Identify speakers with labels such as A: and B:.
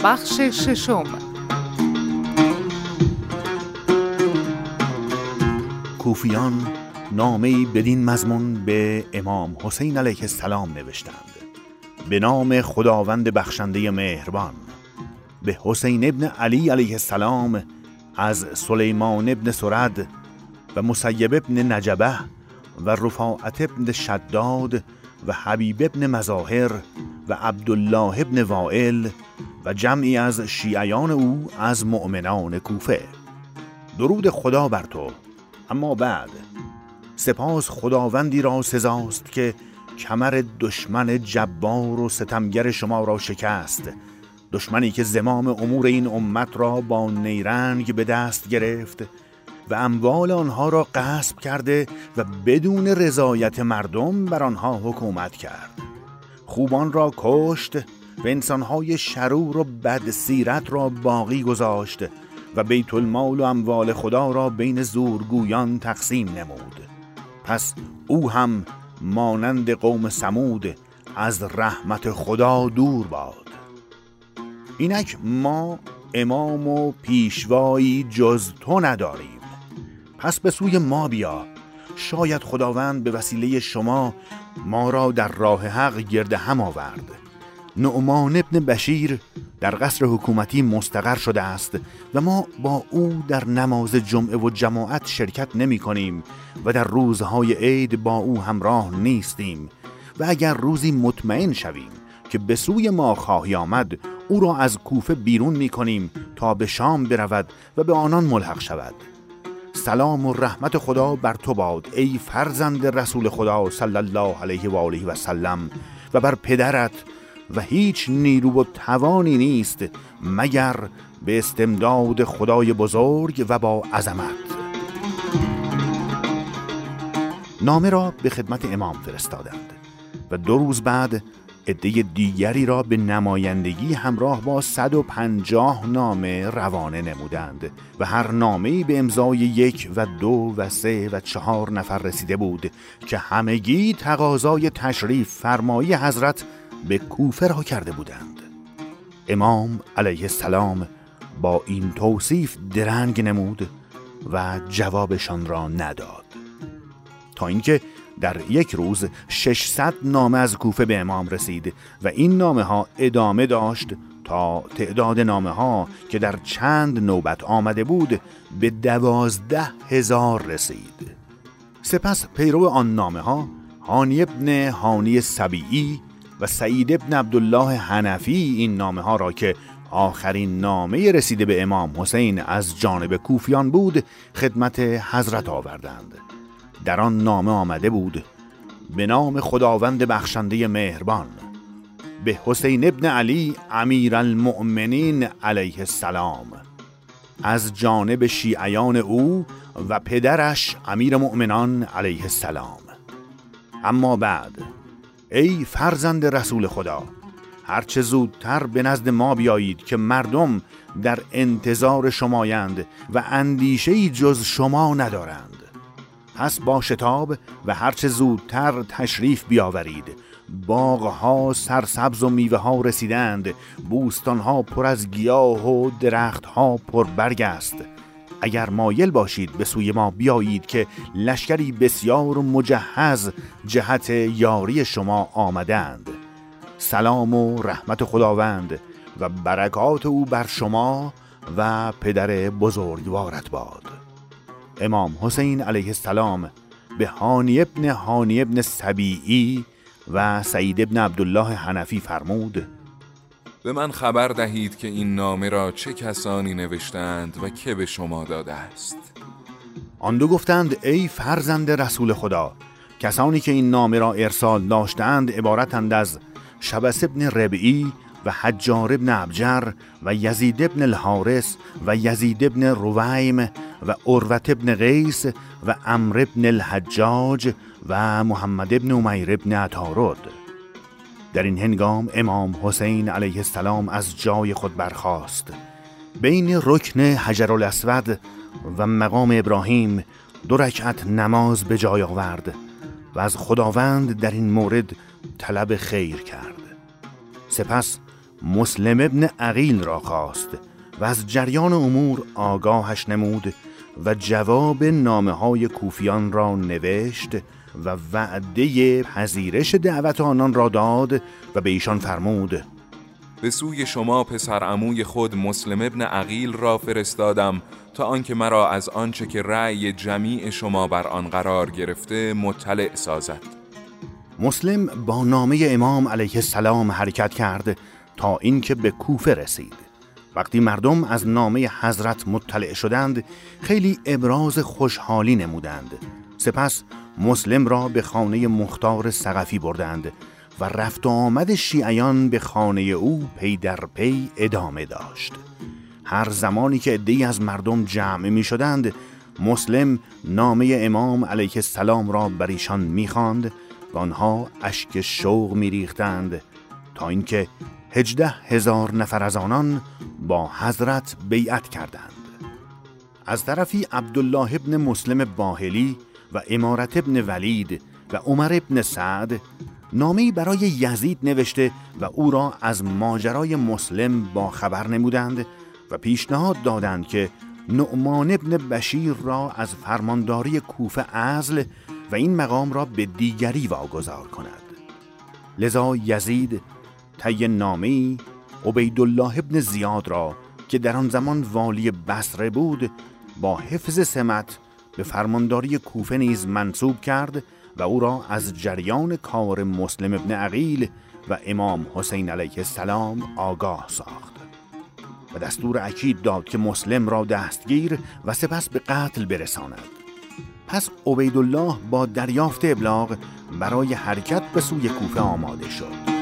A: بخش ششم.
B: کوفیان نامه‌ای بدین مضمون به امام حسین علیه السلام نوشتند: به نام خداوند بخشنده مهربان، به حسین ابن علی علیه السلام از سلیمان ابن سرد و مسیب ابن نجبه و رفاعت ابن شداد و حبیب ابن مظاهر و عبدالله ابن وائل و جمعی از شیعیان او از مؤمنان کوفه. درود خدا بر تو. اما بعد، سپاس خداوندی را سزاست که کمر دشمن جبار و ستمگر شما را شکست، دشمنی که زمام امور این امت را با نیرنگ به دست گرفت و اموال آنها را غصب کرده و بدون رضایت مردم بر آنها حکومت کرد. خوبان را کشت و انسانهای شرور و بد سیرت را باقی گذاشت و بیت المال و اموال خدا را بین زورگویان تقسیم نمود. پس او هم مانند قوم ثمود از رحمت خدا دور باد. اینک ما امام و پیشوایی جز تو نداریم، پس به سوی ما بیا، شاید خداوند به وسیله شما ما را در راه حق گرد هم آورد. نعمان ابن بشیر در قصر حکومتی مستقر شده است و ما با او در نماز جمعه و جماعت شرکت نمی کنیم و در روزهای عید با او همراه نیستیم و اگر روزی مطمئن شویم که به سوی ما خواهی آمد، او را از کوفه بیرون می کنیم تا به شام برود و به آنان ملحق شود. سلام و رحمت خدا بر تو باد ای فرزند رسول خدا صلی الله علیه و آله و سلم و بر پدرت، و هیچ نیرو و توانی نیست مگر به استمداد خدای بزرگ و با عظمت. نامه را به خدمت امام فرستادند و 2 روز بعد عده دیگری را به نمایندگی همراه با 150 نامه روانه نمودند و هر نامه‌ای به امضای 1 و 2 و 3 و 4 نفر رسیده بود که همگی تقاضای تشریف فرمایی حضرت به کوفه را کرده بودند. امام علیه السلام با این توصیف درنگ نمود و جوابشان را نداد، تا اینکه در 1 روز 600 نامه از کوفه به امام رسید و این نامه ها ادامه داشت تا تعداد نامه ها که در چند نوبت آمده بود به 12,000 رسید. سپس پیرو آن نامه ها هانی ابن هانی سبیعی و سعید ابن عبدالله حنفی این نامه ها را که آخرین نامه رسیده به امام حسین از جانب کوفیان بود خدمت حضرت آوردند. در آن نامه آمده بود: به نام خداوند بخشنده مهربان، به حسین ابن علی امیرالمؤمنین علیه السلام، از جانب شیعیان او و پدرش امیر مؤمنان علیه السلام. اما بعد، ای فرزند رسول خدا، هرچه زودتر به نزد ما بیایید که مردم در انتظار شمایند و اندیشه‌ای جز شما ندارند. پس با شتاب و هرچه زودتر تشریف بیاورید. باغها سرسبز و میوه ها رسیدند، بوستانها پر از گیاه و درختها پر برگ است. اگر مایل باشید به سوی ما بیایید که لشکری بسیار و مجهز جهت یاری شما آمدند. سلام و رحمت خداوند و برکات او بر شما و پدر بزرگوارت باد. امام حسین علیه السلام به هانی ابن سبیعی و سعید ابن عبدالله حنفی فرمود:
C: به من خبر دهید که این نامه را چه کسانی نوشتند و که به شما داده است.
B: آن دو گفتند: ای فرزند رسول خدا، کسانی که این نامه را ارسال داشتند عبارتند از شبس ابن ربعی و حجار ابن ابجر و یزید ابن الحارث و یزید ابن رویم و عروت ابن قیس و عمرو ابن الحجاج و محمد ابن امیر ابن عطارد. در این هنگام امام حسین علیه السلام از جای خود برخاست. بین رکن حجرالاسود و مقام ابراهیم 2 رکعت نماز به جای آورد و از خداوند در این مورد طلب خیر کرد. سپس مسلم ابن عقیل را خواست و از جریان امور آگاهش نمود و جواب نامه‌های کوفیان را نوشت و وعده پذیرش دعوت آنان را داد و به ایشان فرمود:
C: به سوی شما پسر عموی خود مسلم ابن عقیل را فرستادم تا آنکه مرا از آنچه که رأی جمیع شما بر آن قرار گرفته مطلع سازد.
B: مسلم با نامه امام علیه السلام حرکت کرد تا اینکه به کوفه رسید. وقتی مردم از نامه حضرت مطلع شدند خیلی ابراز خوشحالی نمودند. سپس مسلم را به خانه مختار ثقفی بردند و رفت و آمد شیعیان به خانه او پی در پی ادامه داشت. هر زمانی که عده‌ای از مردم جمع می شدند مسلم نامه امام علیه السلام را بر ایشان می خواند و آنها اشک شوق می ریختند تا اینکه 18,000 نفر از آنان با حضرت بیعت کردند. از طرفی عبدالله ابن مسلم باهلی و امارت ابن ولید و عمر ابن سعد نامه‌ای برای یزید نوشته و او را از ماجرای مسلم با خبر نمودند و پیشنهاد دادند که نعمان ابن بشیر را از فرمانداری کوفه عزل و این مقام را به دیگری واگذار کند. لذا یزید طی نامه‌ای عبیدالله ابن زیاد را که در آن زمان والی بصره بود با حفظ سمت به فرمانداری کوفه نیز منصوب کرد و او را از جریان کار مسلم ابن عقیل و امام حسین علیه السلام آگاه ساخت و دستور اکید داد که مسلم را دستگیر و سپس به قتل برساند. پس عبیدالله با دریافت ابلاغ برای حرکت به سوی کوفه آماده شد.